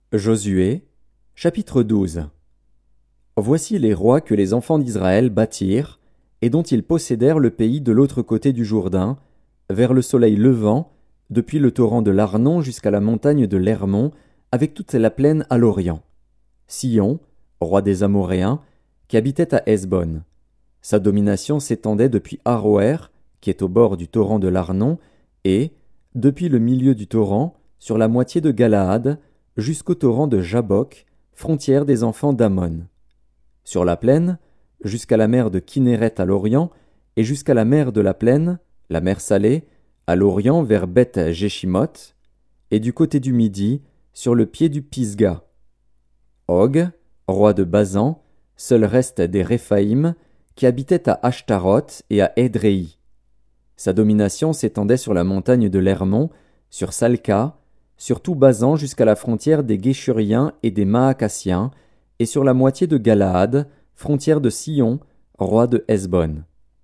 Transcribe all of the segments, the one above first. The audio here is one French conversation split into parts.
Josué, chapitre 12. Voici les rois que les enfants d'Israël bâtirent, et dont ils possédèrent le pays de l'autre côté du Jourdain, vers le soleil levant, depuis le torrent de l'Arnon jusqu'à la montagne de l'Hermon, avec toute la plaine à l'orient. Sion, roi des Amoréens, qui habitait à Hesbon. Sa domination s'étendait depuis Aroër, qui est au bord du torrent de l'Arnon, et, depuis le milieu du torrent, sur la moitié de Galaad, jusqu'au torrent de Jabbok, frontière des enfants d'Ammon. Sur la plaine, jusqu'à la mer de Kinneret à l'orient, et jusqu'à la mer de la plaine, la mer Salée, à l'orient vers Beth-Jéchimoth, et du côté du midi, sur le pied du Pisga. Og, roi de Basan, seul reste des Réphaïm, qui habitait à Ashtaroth et à Édréi. Sa domination s'étendait sur la montagne de l'Hermon, sur Salca, sur tout Basan jusqu'à la frontière des Guéshuriens et des Maacassiens, et sur la moitié de Galaad, frontière de Sion, roi de Hesbon.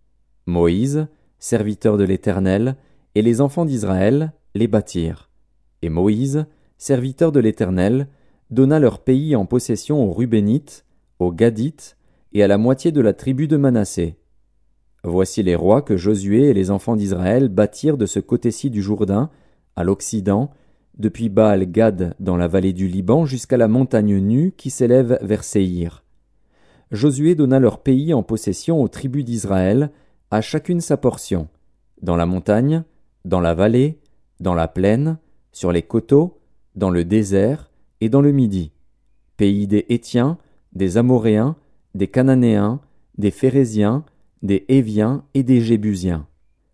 Moïse, serviteur de l'Éternel, et les enfants d'Israël les bâtirent. Et Moïse, serviteur de l'Éternel, donna leur pays en possession aux Rubénites, aux Gadites, et à la moitié de la tribu de Manassé. Voici les rois que Josué et les enfants d'Israël bâtirent de ce côté-ci du Jourdain, à l'Occident, depuis Baal-Gad dans la vallée du Liban jusqu'à la montagne nue qui s'élève vers Séhir. Josué donna leur pays en possession aux tribus d'Israël, à chacune sa portion, dans la montagne, dans la vallée, dans la plaine, sur les coteaux, dans le désert et dans le midi, pays des Hétiens, des Amoréens, des Cananéens, des Phéréziens, des Héviens et des Jébusiens.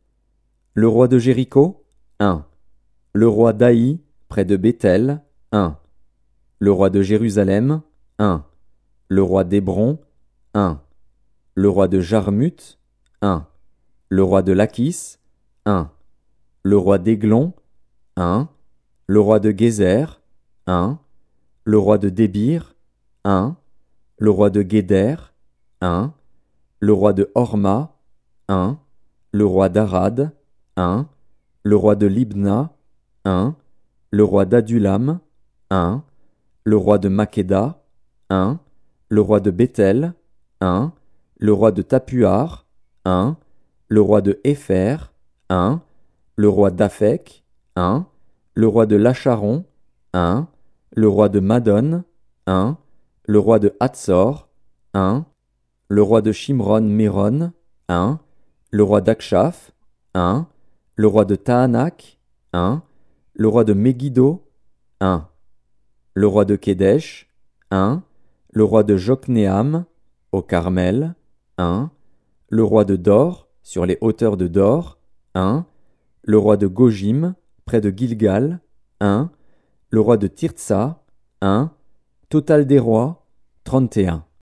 Le roi de Jéricho, 1. Le roi d'Aï, près de Béthel, 1. Le roi de Jérusalem, 1. Le roi d'Hébron, 1. Le roi de Jarmuth, 1. Le roi de Lachis, 1. Le roi d'Églon, 1. Le roi de Gézer, 1. Le roi de Débir, 1. Le roi de Guéder, 1. Le roi de Horma, 1. Le roi d'Arad, 1. Le roi de Libna, 1. Le roi d'Adulam, 1. Le roi de Makeda, 1. Le roi de Béthel, 1. Le roi de Tapuar, 1. Le roi de Hépher, 1. Le roi d'Aphek, 1. Le roi de Lacharon, 1. Le roi de Madon, 1. Le roi de Hatzor, 1. Le roi de Shimron-Méron, 1. Le roi d'Akshaph, 1. Le roi de Tahanak, 1. Le roi de Megiddo, 1. Le roi de Kédesh, 1. Le roi de Joknéam, au Carmel, 1. Le roi de Dor, sur les hauteurs de Dor, 1. Le roi de Gojim, près de Gilgal, 1. Le roi de Tirtsa, 1. Total des rois, 31.